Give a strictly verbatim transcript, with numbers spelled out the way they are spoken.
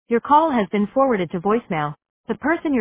Your call has been forwarded to voicemail. The person you're